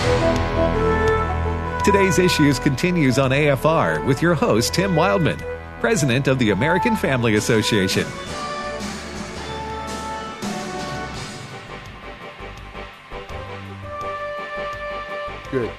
Today's Issues continues on AFR with your host, Tim Wildman, President of the American Family Association. Good.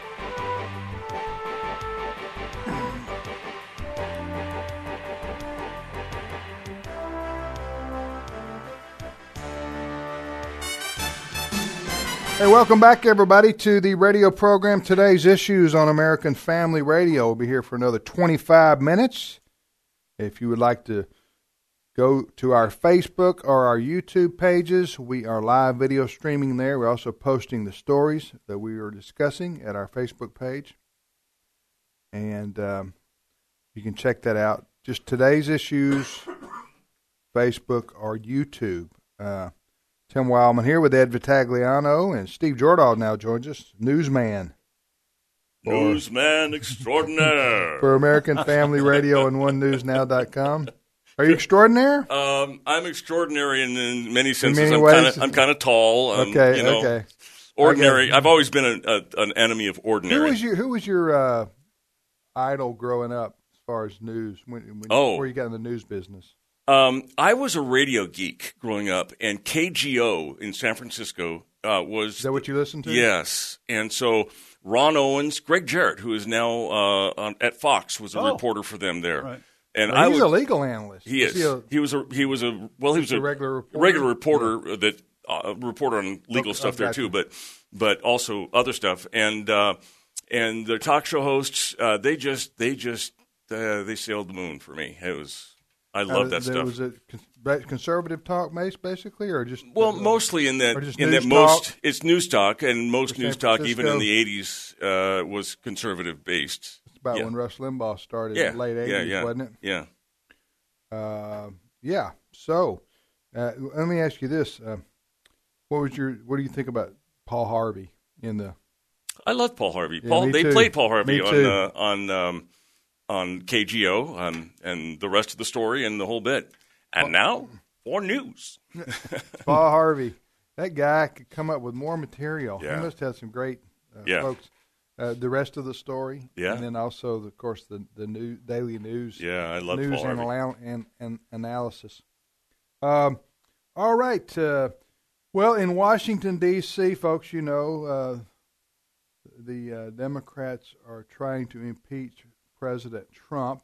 Hey, welcome back, everybody, to the radio program. Today's Issues on American Family Radio. We'll be here for another 25 minutes. If you would like to go to our Facebook or our YouTube pages, we are live video streaming there. We're also posting the stories that we are discussing at our Facebook page. And you can check that out. Just Today's Issues, Facebook or YouTube. Tim Wildman here with Ed Vitagliano, and Steve Jordahl now joins us, newsman. Newsman extraordinaire. For American Family Radio and OneNewsNow.com. Are you extraordinaire? I'm extraordinary in many senses. In many ways. I'm kind of tall. Okay. Ordinary. I've always been an enemy of ordinary. Who was your idol growing up as far as news? Before you got in the news business? I was a radio geek growing up, and KGO in San Francisco was... Is that what you listened to? Yes. And so Ron Owens, Greg Jarrett, who is now at Fox, was a reporter for them there. Right. And he's a legal analyst. He is. He was a regular reporter that reported on legal stuff there too, but also other stuff. And the talk show hosts, they sailed the moon for me. I love that stuff. Was it conservative talk, basically, or just mostly in that it's news talk, and most news talk, even in the '80s, was conservative based. It's about when Rush Limbaugh started in the late '80s, wasn't it? Yeah. Yeah. So, let me ask you this: what do you think about Paul Harvey in the? I love Paul Harvey. Yeah, They played Paul Harvey on KGO and the rest of the story and the whole bit. And now for news. Paul Harvey, that guy could come up with more material. Yeah. He must have some great folks. The rest of the story, and then also, of course, the new daily news. Yeah, I love news Paul Harvey. and analysis. All right. Well, in Washington D.C., folks, you know, the Democrats are trying to impeach President Trump.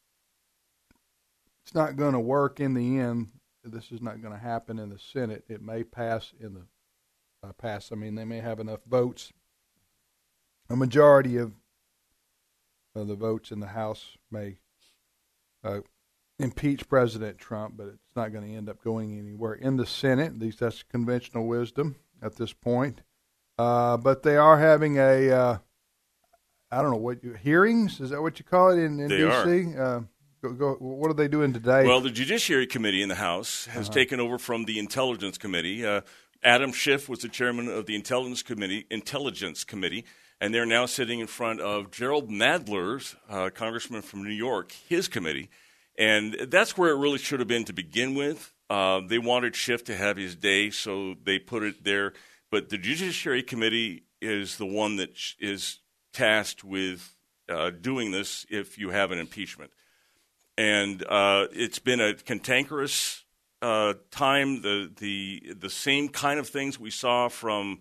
It's not going to work in the end. This is not going to happen in the Senate. It may pass in the they may have enough votes. A majority of the votes in the House may impeach President Trump, but it's not going to end up going anywhere in the Senate. At least that's conventional wisdom at this point. But they are having I don't know hearings. Is that what you call it in D.C.? What are they doing today? Well, the Judiciary Committee in the House has taken over from the Intelligence Committee. Adam Schiff was the chairman of the Intelligence Committee, and they're now sitting in front of Gerald Nadler's congressman from New York, his committee, and that's where it really should have been to begin with. They wanted Schiff to have his day, so they put it there. But the Judiciary Committee is the one that is tasked with doing this if you have an impeachment. And it's been a cantankerous time. The same kind of things we saw from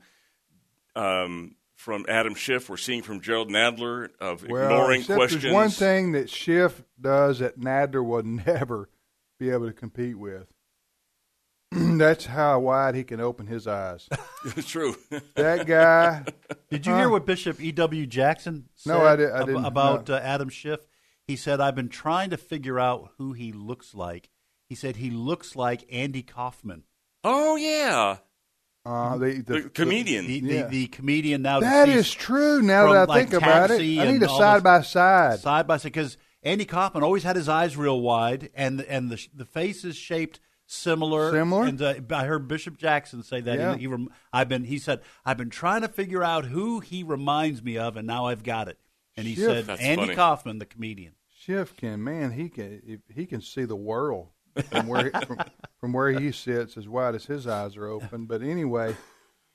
Adam Schiff, we're seeing from Gerald Nadler of ignoring questions. There's one thing that Schiff does that Nadler would never be able to compete with. That's how wide he can open his eyes. It's true. That guy. Did you hear what Bishop E.W. Jackson said I didn't, about Adam Schiff? He said, I've been trying to figure out who he looks like. He said he looks like Andy Kaufman. Oh, yeah. The comedian. The comedian now. That is true now that I think about it. I need a side-by-side. Side-by-side, because Andy Kaufman always had his eyes real wide, and the face is shaped similar. And I heard Bishop Jackson say that. Yeah. He said, I've been trying to figure out who he reminds me of, and now I've got it. And he Schiff, said, Andy Kaufman, the comedian. Schiff he can see the world from where he sits as wide as his eyes are open. But anyway,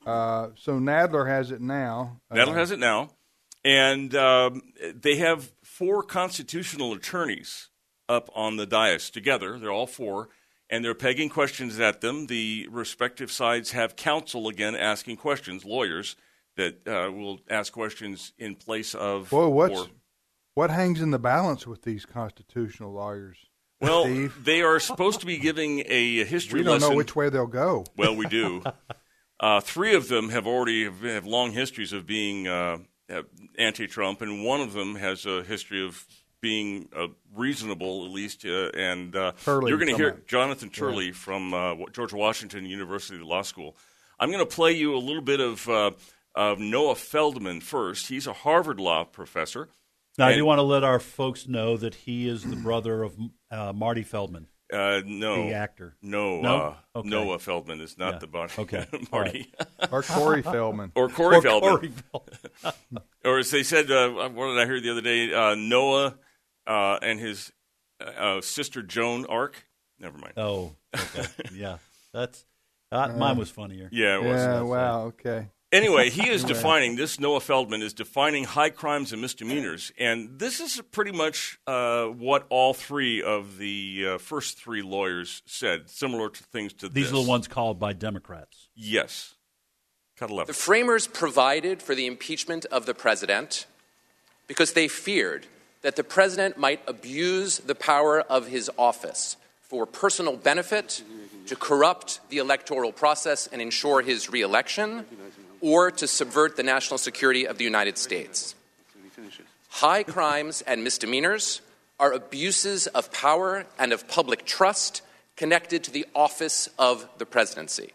So Nadler has it now. Nadler has it now. And they have 4 constitutional attorneys up on the dais together. They're all 4. And they're pegging questions at them. The respective sides have counsel, again, asking questions, lawyers, that will ask questions in place of... Boy, what hangs in the balance with these constitutional lawyers? Well, Steve? They are supposed to be giving a history lesson. We don't know which way they'll go. Well, we do. 3 of them have long histories of being anti-Trump, and one of them has a history of being reasonable, at least. And you're going to hear Jonathan Turley from George Washington University Law School. I'm going to play you a little bit of Noah Feldman first. He's a Harvard Law professor. Now, I do want to let our folks know that he is the brother of Marty Feldman. No. The actor. No. Okay. Noah Feldman is not the body. Okay. Marty. Right. Or Corey Feldman. Or Corey Feldman. Or as they said, what did I hear the other day? Noah and his sister Joan Arc. Never mind. Oh, okay. Yeah. That's mine was funnier. Yeah, it was. Yeah, wow, okay. Anyway, he is defining, this Noah Feldman is defining high crimes and misdemeanors. And this is pretty much what all 3 of the first 3 lawyers said, similar to things to These are the ones called by Democrats. Yes. Cut 11. The framers provided for the impeachment of the president because they feared that the president might abuse the power of his office for personal benefit, to corrupt the electoral process and ensure his reelection, or to subvert the national security of the United States. High crimes and misdemeanors are abuses of power and of public trust connected to the office of the presidency.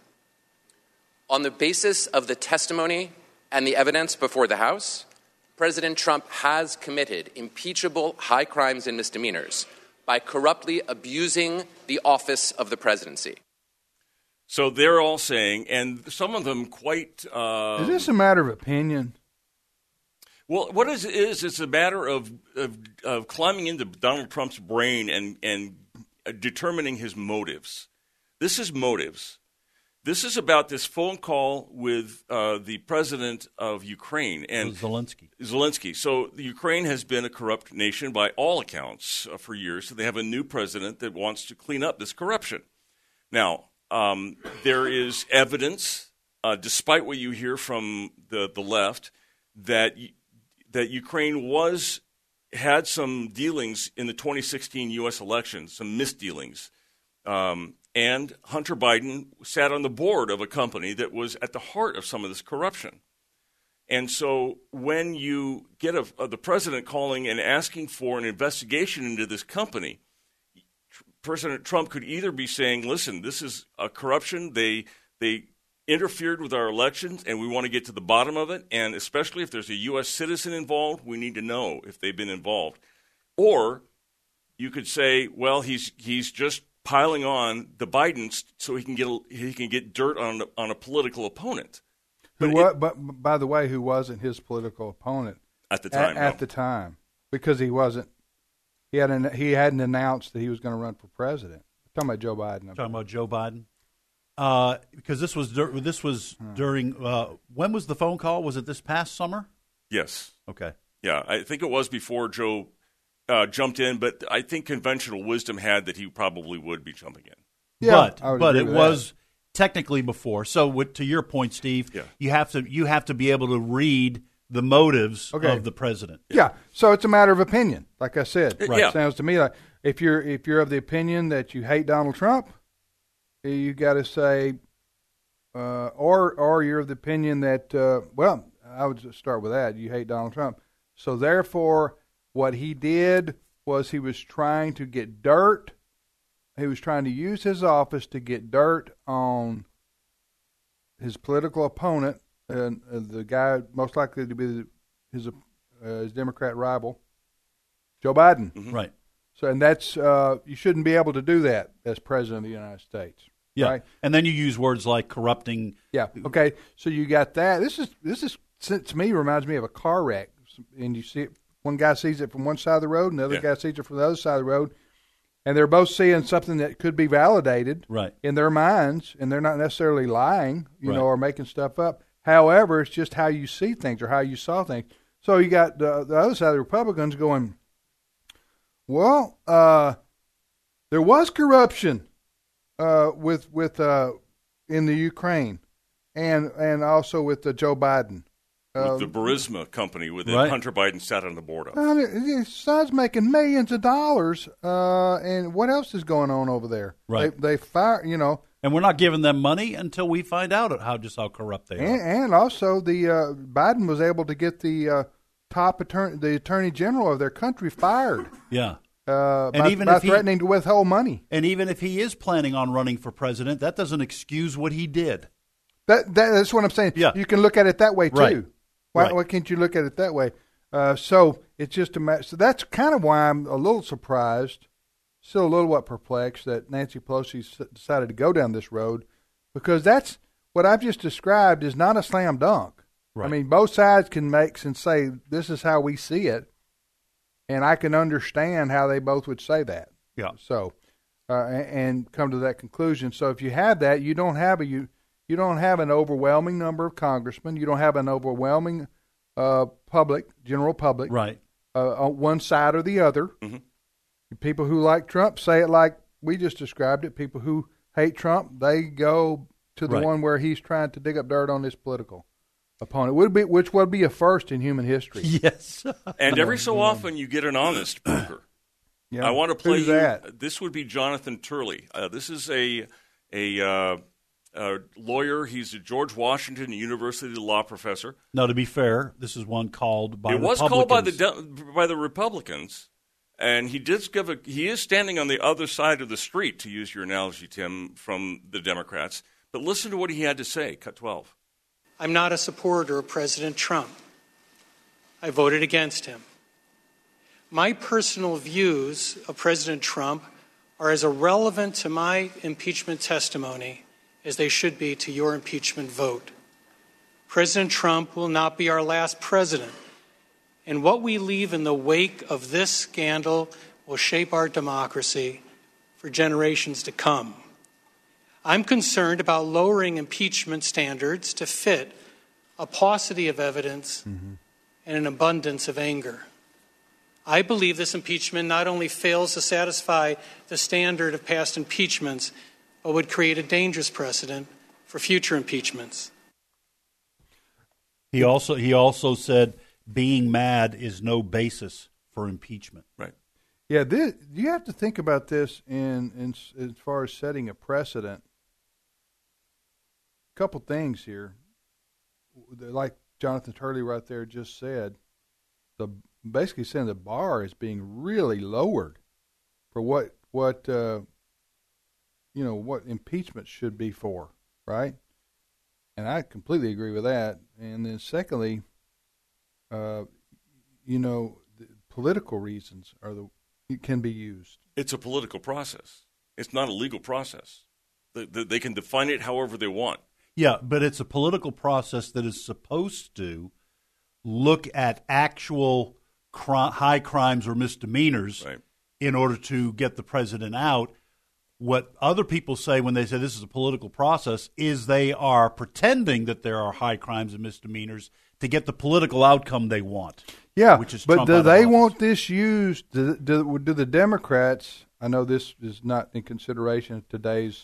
On the basis of the testimony and the evidence before the House, President Trump has committed impeachable high crimes and misdemeanors by corruptly abusing the office of the presidency. So they're all saying, and some of them quite... is this a matter of opinion? Well, what it is, it's a matter of climbing into Donald Trump's brain and determining his motives. This is motives. This is about this phone call with the president of Ukraine. And Zelensky. So the Ukraine has been a corrupt nation by all accounts for years. So they have a new president that wants to clean up this corruption. Now... there is evidence, despite what you hear from the left, that Ukraine had some dealings in the 2016 U.S. elections, some misdealings. And Hunter Biden sat on the board of a company that was at the heart of some of this corruption. And so when you get the president calling and asking for an investigation into this company, President Trump could either be saying, listen, this is a corruption. They interfered with our elections, and we want to get to the bottom of it. And especially if there's a U.S. citizen involved, we need to know if they've been involved. Or you could say, well, he's just piling on the Bidens so he can get dirt on a political opponent. But by the way, who wasn't his political opponent at the time? At the time, because he wasn't. He hadn't announced that he was going to run for president. I'm talking about Joe Biden. Talking about Joe Biden, because this was during. When was the phone call? Was it this past summer? Yes. Okay. Yeah, I think it was before Joe jumped in, but I think conventional wisdom had that he probably would be jumping in. Yeah, but it was technically before. So to your point, Steve, you have to be able to read the motives of the president. Yeah, so it's a matter of opinion. Like I said, right. It sounds to me like if you're of the opinion that you hate Donald Trump, you got to say, or you're of the opinion that I would just start with that. You hate Donald Trump, so therefore, what he did was he was trying to get dirt. He was trying to use his office to get dirt on his political opponent. And the guy most likely to be his Democrat rival, Joe Biden. Mm-hmm. Right. So, and that's you shouldn't be able to do that as president of the United States. Yeah. Right? And then you use words like corrupting. Yeah. Okay. So you got that. This is to me reminds me of a car wreck, and you see it. One guy sees it from one side of the road, and the other guy sees it from the other side of the road, and they're both seeing something that could be validated right. in their minds, and they're not necessarily lying, you know, or making stuff up. However, it's just how you see things or how you saw things. So you got the other side of the Republicans going, well, there was corruption with in the Ukraine and also with Joe Biden. With the Burisma company with Hunter Biden sat on the board of. His son's making millions of dollars, and what else is going on over there? Right. They fire, And we're not giving them money until we find out how corrupt they are. And also, the Biden was able to get the the attorney general of their country fired. Yeah. By threatening to withhold money. And even if he is planning on running for president, that doesn't excuse what he did. That's what I'm saying. Yeah. You can look at it that way, too. Right. Why can't you look at it that way? So it's just so that's kind of why I'm a little surprised, still a little perplexed that Nancy Pelosi decided to go down this road, because that's what I've just described is not a slam dunk. Right. I mean, both sides can make and say this is how we see it, and I can understand how they both would say that. Yeah. So and come to that conclusion. So if you have that, you don't have You don't have an overwhelming number of congressmen. You don't have an overwhelming general public, right? On one side or the other. Mm-hmm. People who like Trump say it like we just described it. People who hate Trump, they go to the one where he's trying to dig up dirt on his political opponent, which would be a first in human history. Yes. And every so often you get an honest broker. Yeah. I want to play Who's you. that? This would be Jonathan Turley. This is a lawyer. He's a George Washington University law professor. Now, to be fair, this is one called by Republicans. Republicans. It was called by the Republicans, and he is standing on the other side of the street, to use your analogy, Tim, from the Democrats. But listen to what he had to say. Cut 12. I'm not a supporter of President Trump. I voted against him. My personal views of President Trump are as irrelevant to my impeachment testimony as they should be to your impeachment vote. President Trump will not be our last president, and what we leave in the wake of this scandal will shape our democracy for generations to come. I'm concerned about lowering impeachment standards to fit a paucity of evidence and an abundance of anger. I believe this impeachment not only fails to satisfy the standard of past impeachments, but would create a dangerous precedent for future impeachments. He also said being mad is no basis for impeachment. Right. Yeah, you have to think about this in as far as setting a precedent. A couple things here. Like Jonathan Turley right there just said, basically saying the bar is being really lowered for what impeachment should be for, right? And I completely agree with that. And then secondly, political reasons can be used. It's a political process. It's not a legal process. They can define it however they want. Yeah, but it's a political process that is supposed to look at actual high crimes or misdemeanors in order to get the president out. What other people say when they say this is a political process is they are pretending that there are high crimes and misdemeanors to get the political outcome they want. Yeah, which is but Trump do they want this used? Do the Democrats? I know this is not in consideration of today's,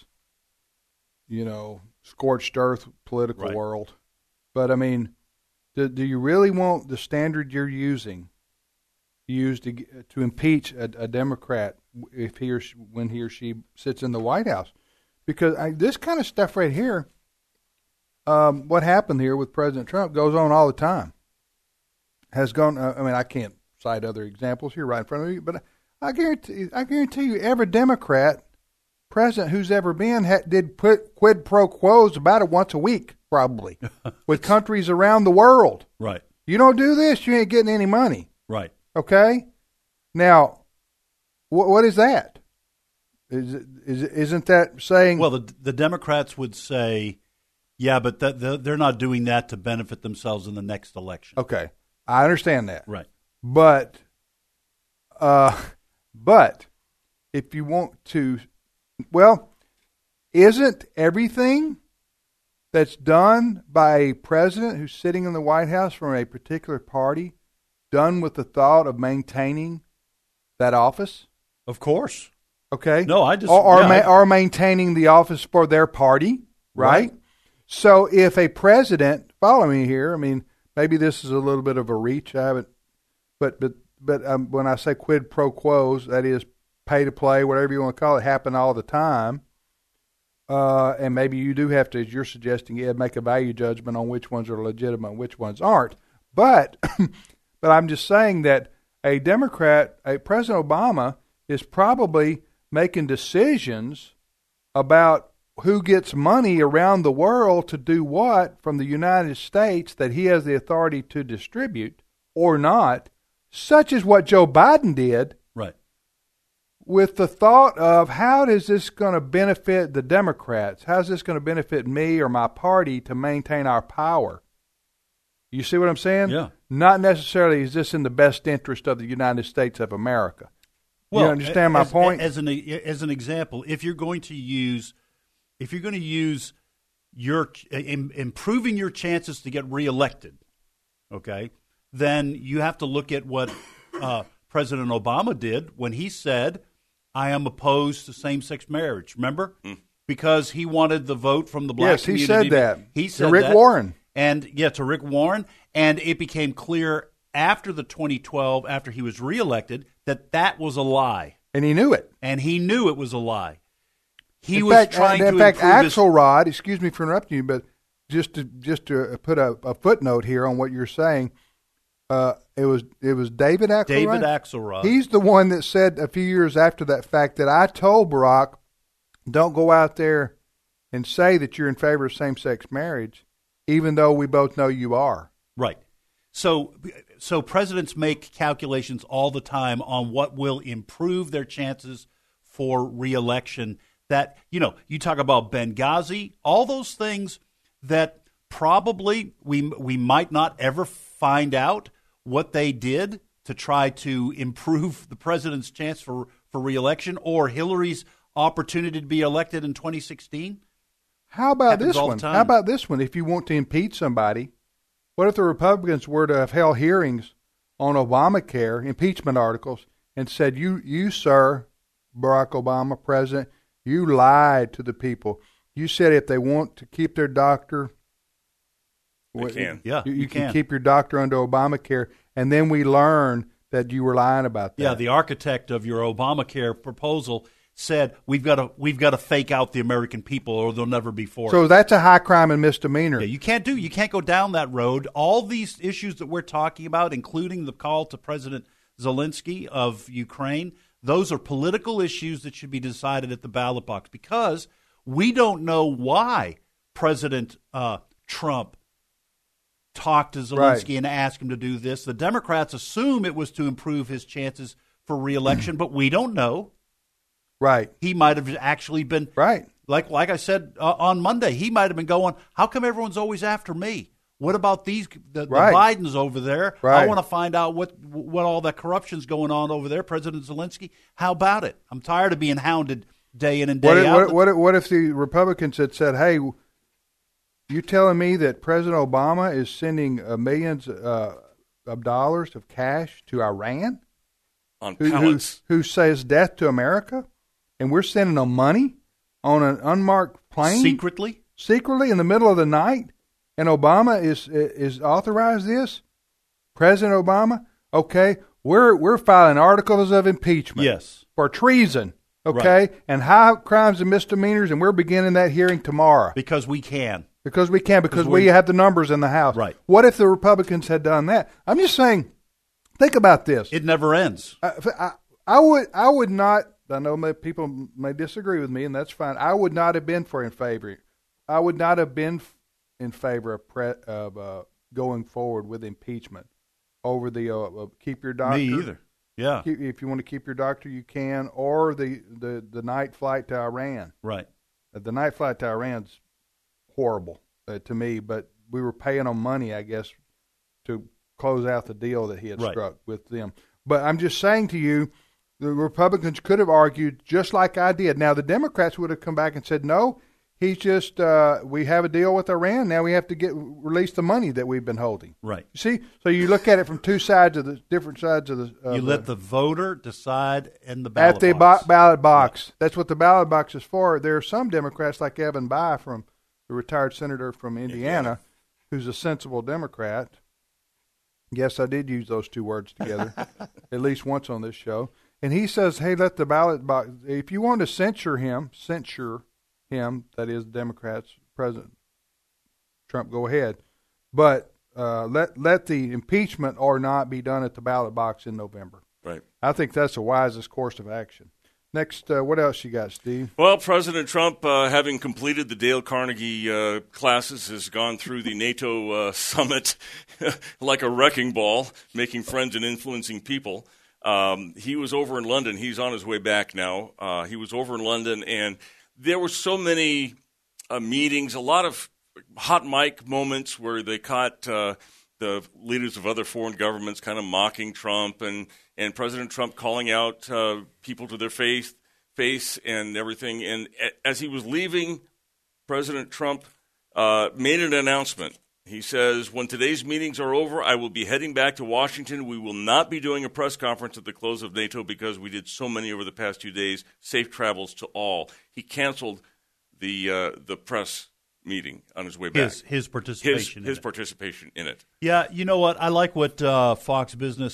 scorched earth political world, but I mean, do you really want the standard you're using used to impeach a Democrat if when he or she sits in the White House? Because this kind of stuff right here, what happened here with President Trump goes on all the time. Has gone. I can't cite other examples here right in front of me, but I guarantee you, every Democrat president who's ever been did put quid pro quos about it once a week, probably, with countries around the world. Right. You don't do this, you ain't getting any money. Right. Okay. Now, what is that? Isn't that saying? Well, the Democrats would say, yeah, but they're not doing that to benefit themselves in the next election. Okay, I understand that. Right. But if you want to, isn't everything that's done by a president who's sitting in the White House from a particular party, done with the thought of maintaining that office? Of course. Okay. No, I just or maintaining the office for their party, right? So if a president, follow me here. I mean, maybe this is a little bit of a reach. I haven't, but when I say quid pro quos, that is pay to play, whatever you want to call it, happen all the time. And maybe you do have to, as you're suggesting, Ed, make a value judgment on which ones are legitimate and which ones aren't. But but I'm just saying that a Democrat, President Obama, is probably making decisions about who gets money around the world to do what from the United States that he has the authority to distribute or not, such as what Joe Biden did. Right. With the thought of how is this going to benefit the Democrats? How is this going to benefit me or my party to maintain our power? You see what I'm saying? Yeah. Not necessarily is this in the best interest of the United States of America. Well, you understand my point? As an example, if you're going to use your improving your chances to get reelected, okay, then you have to look at what President Obama did when he said, "I am opposed to same-sex marriage." Remember, because he wanted the vote from the black community. Yes, he said that. He said to Rick that. Warren. And to Rick Warren, and it became clear after the 2012, after he was reelected, that was a lie. And he knew it. And he knew it was a lie. He in was fact, trying to in fact, improve Axelrod, excuse me for interrupting you, but just to put a footnote here on what you're saying, it was David Axelrod. David Axelrod. He's the one that said a few years after that fact that I told Barack, don't go out there and say that you're in favor of same-sex marriage, even though we both know you are. Right. So presidents make calculations all the time on what will improve their chances for reelection. That, you talk about Benghazi, all those things that probably we might not ever find out what they did to try to improve the president's chance for reelection, or Hillary's opportunity to be elected in 2016. How about this one? How about this one? If you want to impeach somebody, what if the Republicans were to have held hearings on Obamacare, impeachment articles, and said, you, sir, Barack Obama, President, you lied to the people. You said if they want to keep their doctor, they can. Yeah, you can keep your doctor under Obamacare, and then we learn that you were lying about that. Yeah, the architect of your Obamacare proposal said we've got to fake out the American people, or they'll never be for it. So that's a high crime and misdemeanor. Yeah, you can't go down that road. All these issues that we're talking about, including the call to President Zelensky of Ukraine, those are political issues that should be decided at the ballot box, because we don't know why President Trump talked to Zelensky and asked him to do this. The Democrats assume it was to improve his chances for reelection, but we don't know. Right. He might have actually been right. Like I said on Monday, he might have been going, how come everyone's always after me? What about the Bidens over there? Right. I want to find out what all that corruption's going on over there, President Zelensky. How about it? I'm tired of being hounded day in and day out. What if the Republicans had said, hey, you telling me that President Obama is sending millions of dollars of cash to Iran? On pallets. Who says death to America? And we're sending them money on an unmarked plane? Secretly in the middle of the night? And Obama is authorized this? President Obama? Okay, we're filing articles of impeachment. Yes. For treason. Okay? Right. And high crimes and misdemeanors, and we're beginning that hearing tomorrow. Because we can. Because we have the numbers in the House. Right. What if the Republicans had done that? I'm just saying, think about this. It never ends. I would not. I know people may disagree with me, and that's fine. I would not have been in favor. I would not have been in favor of going forward with impeachment over the keep your doctor. Me either. Yeah. If you want to keep your doctor, you can, or the night flight to Iran. Right. The night flight to Iran's horrible to me, but we were paying them money, I guess, to close out the deal that he had struck with them. But I'm just saying to you, the Republicans could have argued just like I did. Now, the Democrats would have come back and said, no, He's just we have a deal with Iran. Now we have to release the money that we've been holding. Right. You see, so you look at it from different sides of the. You let the voter decide in the ballot box. At the ballot box. Right. That's what the ballot box is for. There are some Democrats like Evan Bayh, from the retired senator from Indiana, who's a sensible Democrat. Yes, I did use those two words together at least once on this show. And he says, "Hey, let the ballot box. If you want to censure him, that is, Democrats, President Trump, go ahead. But let the impeachment or not be done at the ballot box in November." Right. I think that's the wisest course of action. Next, what else you got, Steve? Well, President Trump, having completed the Dale Carnegie classes, has gone through the NATO summit like a wrecking ball, making friends and influencing people. He was over in London. He's on his way back now. He was over in London, and there were so many meetings, a lot of hot mic moments where they caught the leaders of other foreign governments kind of mocking Trump, and President Trump calling out people to their face and everything. And as he was leaving, President Trump made an announcement. He says, "When today's meetings are over, I will be heading back to Washington. We will not be doing a press conference at the close of NATO because we did so many over the past 2 days. Safe travels to all." He canceled the press meeting on his way back. His participation. His participation in it. Yeah, you know what? I like what Fox Business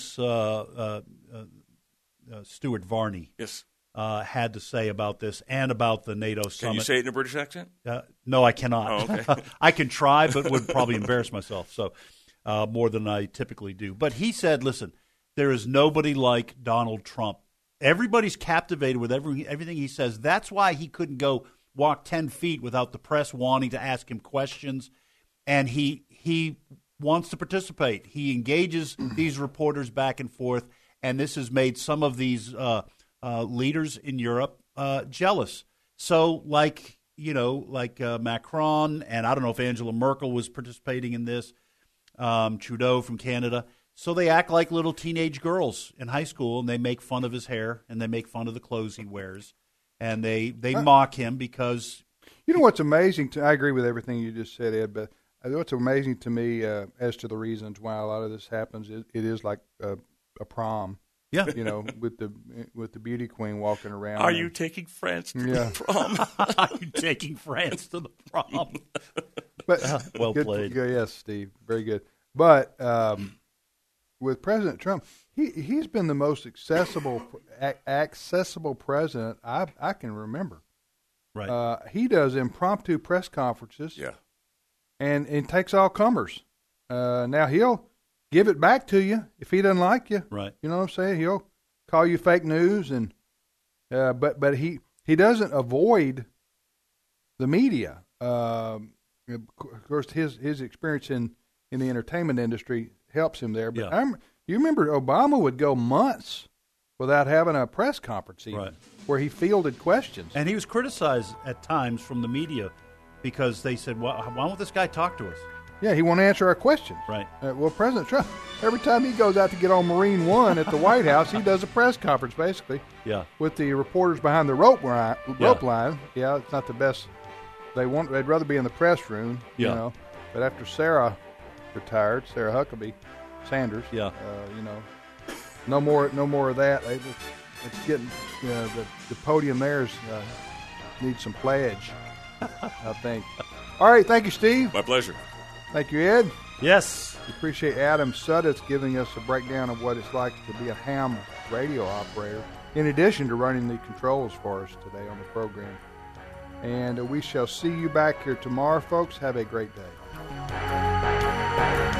Stuart Varney had to say about this and about the NATO summit. Can you say it in a British accent? No, I cannot. Oh, okay. I can try, but would probably embarrass myself so more than I typically do. But he said, listen, there is nobody like Donald Trump. Everybody's captivated with everything he says. That's why he couldn't go walk 10 feet without the press wanting to ask him questions. And he wants to participate. He engages these reporters back and forth, and this has made some of these leaders in Europe jealous. So, like Macron, and I don't know if Angela Merkel was participating in this, Trudeau from Canada. So they act like little teenage girls in high school, and they make fun of his hair, and they make fun of the clothes he wears, and they mock him because... You know what's amazing? I agree with everything you just said, Ed, but what's amazing to me as to the reasons why a lot of this happens, it is like a prom. Yeah, with the beauty queen walking around. Are you taking France to the prom? Are you taking France to the prom? But well played. Yes, Steve, very good. But with President Trump, he's been the most accessible president I can remember. Right. He does impromptu press conferences. Yeah. And takes all comers. Now he'll give it back to you if he doesn't like you. Right. You know what I'm saying? He'll call you fake news, and but he doesn't avoid the media. Of course, his experience in the entertainment industry helps him there. But yeah. You remember Obama would go months without having a press conference even, where he fielded questions. And he was criticized at times from the media because they said, well, why won't this guy talk to us? Yeah, he won't answer our questions. Right. Well, President Trump, every time he goes out to get on Marine One at the White House, he does a press conference, basically. Yeah. With the reporters behind the rope line. Yeah, it's not the best. They'd rather be in the press room, you know. But after Sarah retired, Sarah Huckabee Sanders, no more of that. It's getting the podium there needs some pledge, I think. All right, thank you, Steve. My pleasure. Thank you, Ed. Yes. We appreciate Adam Suddeth giving us a breakdown of what it's like to be a ham radio operator, in addition to running the controls for us today on the program. And we shall see you back here tomorrow, folks. Have a great day.